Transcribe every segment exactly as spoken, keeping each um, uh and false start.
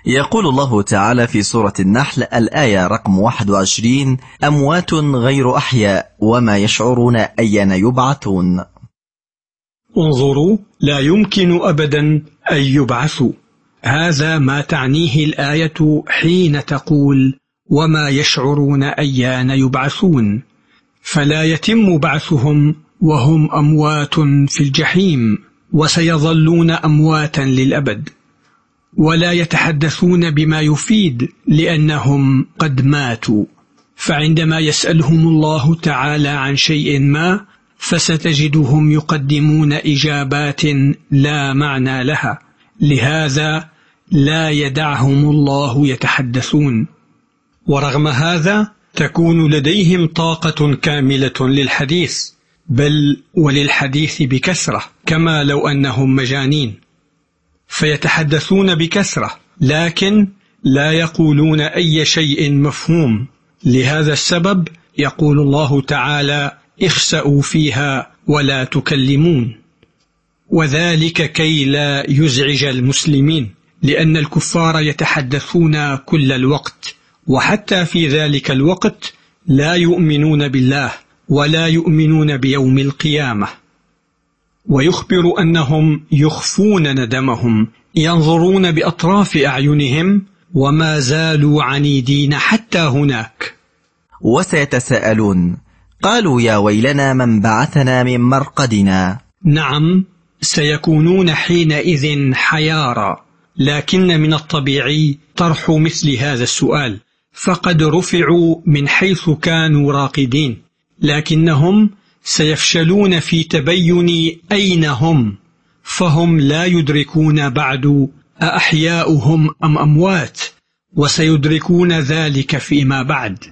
يقول الله تعالى في سورة النحل الآية رقم واحد وعشرين: أموات غير أحياء وما يشعرون أيان يبعثون. انظروا، لا يمكن أبدا أن يبعثوا. هذا ما تعنيه الآية حين تقول وما يشعرون أيان يبعثون، فلا يتم بعثهم وهم أموات في الجحيم، وسيظلون أمواتا للأبد، ولا يتحدثون بما يفيد لأنهم قد ماتوا. فعندما يسألهم الله تعالى عن شيء ما فستجدهم يقدمون إجابات لا معنى لها، لهذا لا يدعهم الله يتحدثون. ورغم هذا تكون لديهم طاقة كاملة للحديث، بل وللحديث بكثرة، كما لو أنهم مجانين، فيتحدثون بكثرة لكن لا يقولون أي شيء مفهوم. لهذا السبب يقول الله تعالى: اخسأوا فيها ولا تكلمون، وذلك كي لا يزعج المسلمين، لأن الكفار يتحدثون كل الوقت، وحتى في ذلك الوقت لا يؤمنون بالله ولا يؤمنون بيوم القيامة. ويخبر أنهم يخفون ندمهم، ينظرون بأطراف أعينهم وما زالوا عنيدين حتى هناك. وسيتساءلون: قالوا يا ويلنا من بعثنا من مرقدنا. نعم، سيكونون حينئذ حيارى، لكن من الطبيعي طرح مثل هذا السؤال، فقد رفعوا من حيث كانوا راقدين، لكنهم سيفشلون في تبين أين هم، فهم لا يدركون بعد أأحياء هم أم أموات، وسيدركون ذلك فيما بعد،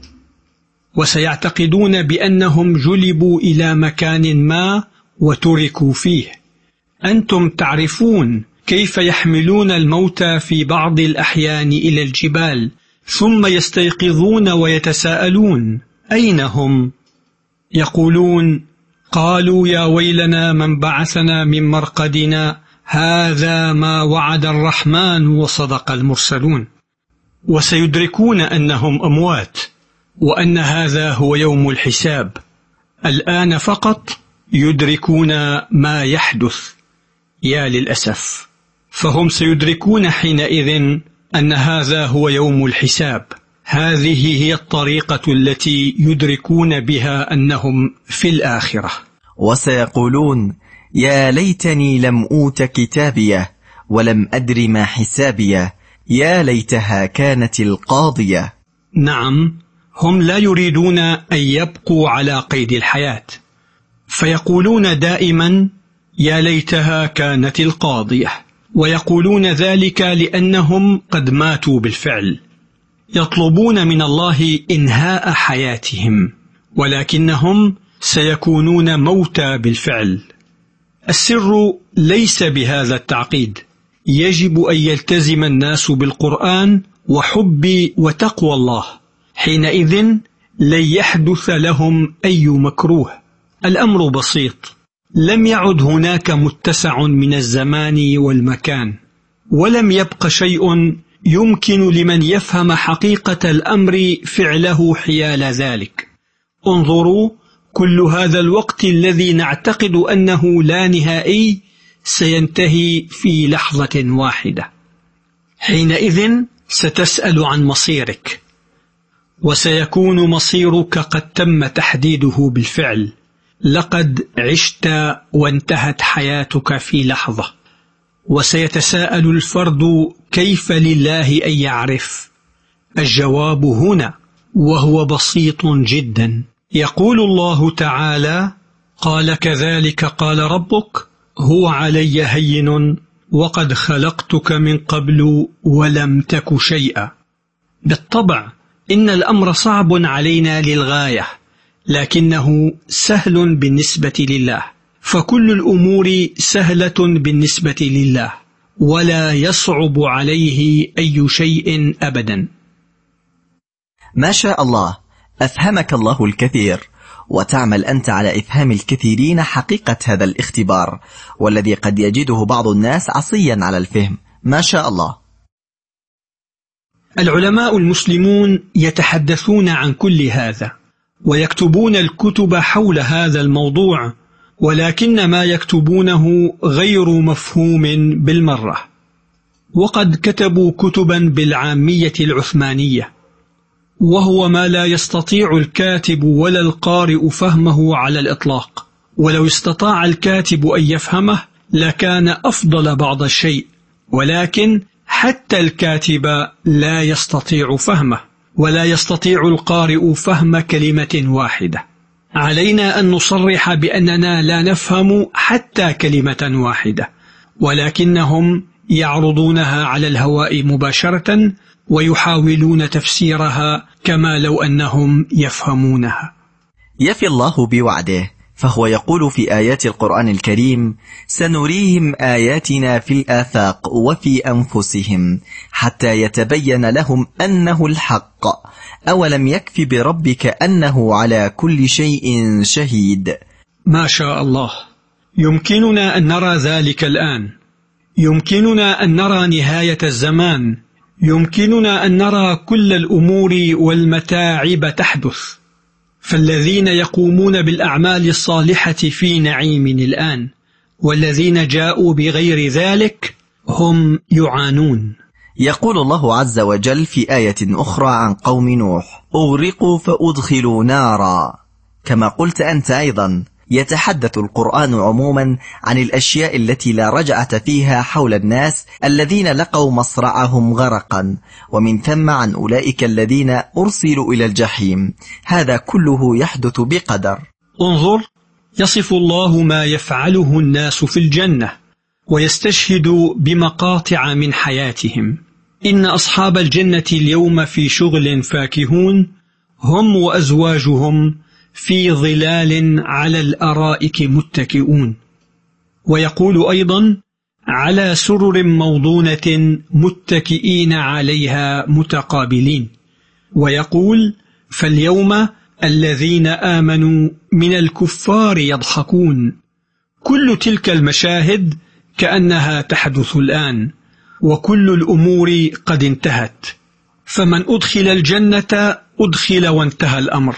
وسيعتقدون بأنهم جلبوا إلى مكان ما وتركوا فيه. أنتم تعرفون كيف يحملون الموتى في بعض الأحيان إلى الجبال ثم يستيقظون ويتساءلون أين هم؟ يقولون: قالوا يا ويلنا من بعثنا من مرقدنا، هذا ما وعد الرحمن وصدق المرسلون. وسيدركون أنهم أموات، وأن هذا هو يوم الحساب. الآن فقط يدركون ما يحدث، يا للأسف، فهم سيدركون حينئذ أن هذا هو يوم الحساب. هذه هي الطريقة التي يدركون بها أنهم في الآخرة. وسيقولون: يا ليتني لم أوت كتابيه ولم أدر ما حسابيه، يا ليتها كانت القاضية. نعم، هم لا يريدون أن يبقوا على قيد الحياة، فيقولون دائما يا ليتها كانت القاضية، ويقولون ذلك لأنهم قد ماتوا بالفعل. يطلبون من الله إنهاء حياتهم، ولكنهم سيكونون موتى بالفعل. السر ليس بهذا التعقيد، يجب أن يلتزم الناس بالقرآن وحب وتقوى الله، حينئذ لن يحدث لهم أي مكروه. الأمر بسيط، لم يعد هناك متسع من الزمان والمكان، ولم يبق شيء يمكن لمن يفهم حقيقة الأمر فعله حيال ذلك. انظروا، كل هذا الوقت الذي نعتقد أنه لا نهائي سينتهي في لحظة واحدة. حينئذ ستسأل عن مصيرك، وسيكون مصيرك قد تم تحديده بالفعل. لقد عشت وانتهت حياتك في لحظة. وسيتساءل الفرد: كيف لله أن يعرف؟ الجواب هنا، وهو بسيط جدا. يقول الله تعالى: قال كذلك قال ربك هو علي هين وقد خلقتك من قبل ولم تك شيئا. بالطبع إن الأمر صعب علينا للغاية، لكنه سهل بالنسبة لله، فكل الأمور سهلة بالنسبة لله، ولا يصعب عليه أي شيء أبدا. ما شاء الله، أفهمك الله الكثير، وتعمل أنت على إفهام الكثيرين حقيقة هذا الاختبار، والذي قد يجده بعض الناس عصيا على الفهم. ما شاء الله. العلماء المسلمون يتحدثون عن كل هذا ويكتبون الكتب حول هذا الموضوع، ولكن ما يكتبونه غير مفهوم بالمرة. وقد كتبوا كتبا بالعامية العثمانية، وهو ما لا يستطيع الكاتب ولا القارئ فهمه على الإطلاق، ولو استطاع الكاتب أن يفهمه لكان أفضل بعض الشيء، ولكن حتى الكاتب لا يستطيع فهمه، ولا يستطيع القارئ فهم كلمة واحدة. علينا أن نصرح بأننا لا نفهم حتى كلمة واحدة، ولكنهم يعرضونها على الهواء مباشرة ويحاولون تفسيرها كما لو أنهم يفهمونها. يفي الله بوعده، فهو يقول في آيات القرآن الكريم: سنريهم آياتنا في الآفاق وفي أنفسهم حتى يتبين لهم أنه الحق، أولم يكف بربك أنه على كل شيء شهيد. ما شاء الله، يمكننا أن نرى ذلك الآن، يمكننا أن نرى نهاية الزمان، يمكننا أن نرى كل الأمور والمتاعب تحدث، فالذين يقومون بالأعمال الصالحة في نعيم الآن، والذين جاءوا بغير ذلك هم يعانون. يقول الله عز وجل في آية أخرى عن قوم نوح: أغرقوا فأدخلوا نارا. كما قلت أنت أيضا، يتحدث القرآن عموما عن الأشياء التي لا رجعة فيها حول الناس الذين لقوا مصرعهم غرقا، ومن ثم عن أولئك الذين أرسلوا إلى الجحيم. هذا كله يحدث بقدر. انظر، يصف الله ما يفعله الناس في الجنة ويستشهد بمقاطع من حياتهم. إن أصحاب الجنة اليوم في شغل فاكهون، هم وأزواجهم في ظلال على الأرائك متكئون. ويقول أيضا: على سرر موضونة متكئين عليها متقابلين. ويقول: فاليوم الذين آمنوا من الكفار يضحكون. كل تلك المشاهد كأنها تحدث الآن، وكل الأمور قد انتهت، فمن أدخل الجنة أدخل وانتهى الأمر.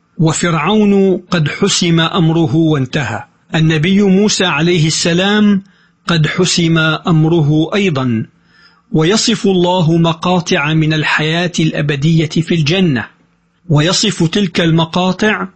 وفرعون قد حسم أمره وانتهى، النبي موسى عليه السلام قد حسم أمره أيضا. ويصف الله مقاطع من الحياة الأبدية في الجنة، ويصف تلك المقاطع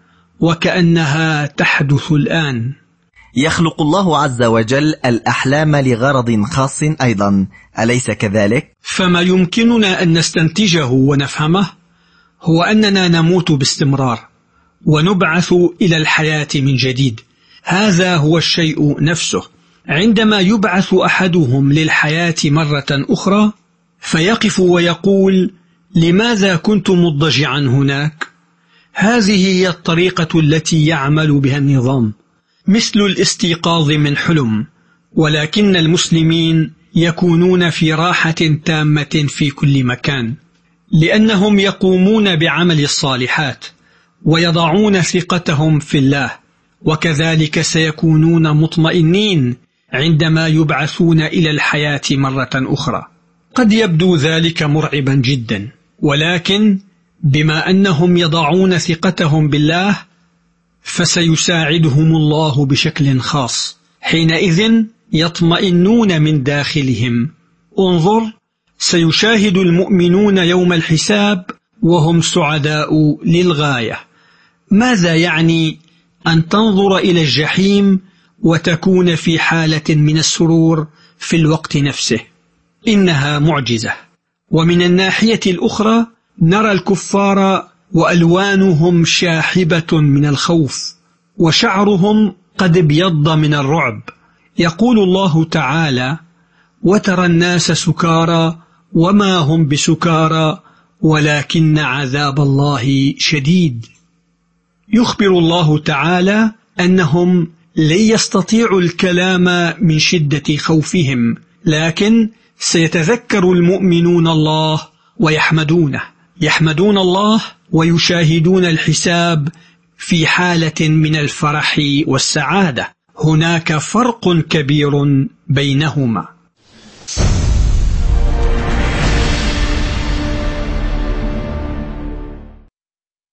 وكأنها تحدث الآن. يخلق الله عز وجل الأحلام لغرض خاص أيضا، أليس كذلك؟ فما يمكننا أن نستنتجه ونفهمه هو أننا نموت باستمرار ونبعث إلى الحياة من جديد. هذا هو الشيء نفسه. عندما يبعث أحدهم للحياة مرة أخرى فيقف ويقول: لماذا كنت مضجعا هناك؟ هذه هي الطريقة التي يعمل بها النظام، مثل الاستيقاظ من حلم. ولكن المسلمين يكونون في راحة تامة في كل مكان، لأنهم يقومون بعمل الصالحات ويضعون ثقتهم في الله، وكذلك سيكونون مطمئنين عندما يبعثون إلى الحياة مرة أخرى. قد يبدو ذلك مرعبا جدا، ولكن بما أنهم يضعون ثقتهم بالله فسيساعدهم الله بشكل خاص، حينئذ يطمئنون من داخلهم. انظر، سيشاهد المؤمنون يوم الحساب وهم سعداء للغاية. ماذا يعني أن تنظر إلى الجحيم وتكون في حالة من السرور في الوقت نفسه؟ إنها معجزة. ومن الناحية الأخرى نرى الكفار وألوانهم شاحبة من الخوف، وشعرهم قد ابيض من الرعب. يقول الله تعالى: وترى الناس سكارى وما هم بسكارى ولكن عذاب الله شديد. يخبر الله تعالى أنهم لن يستطيعوا الكلام من شدة خوفهم، لكن سيتذكر المؤمنون الله ويحمدونه، يحمدون الله ويشاهدون الحساب في حالة من الفرح والسعادة. هناك فرق كبير بينهما.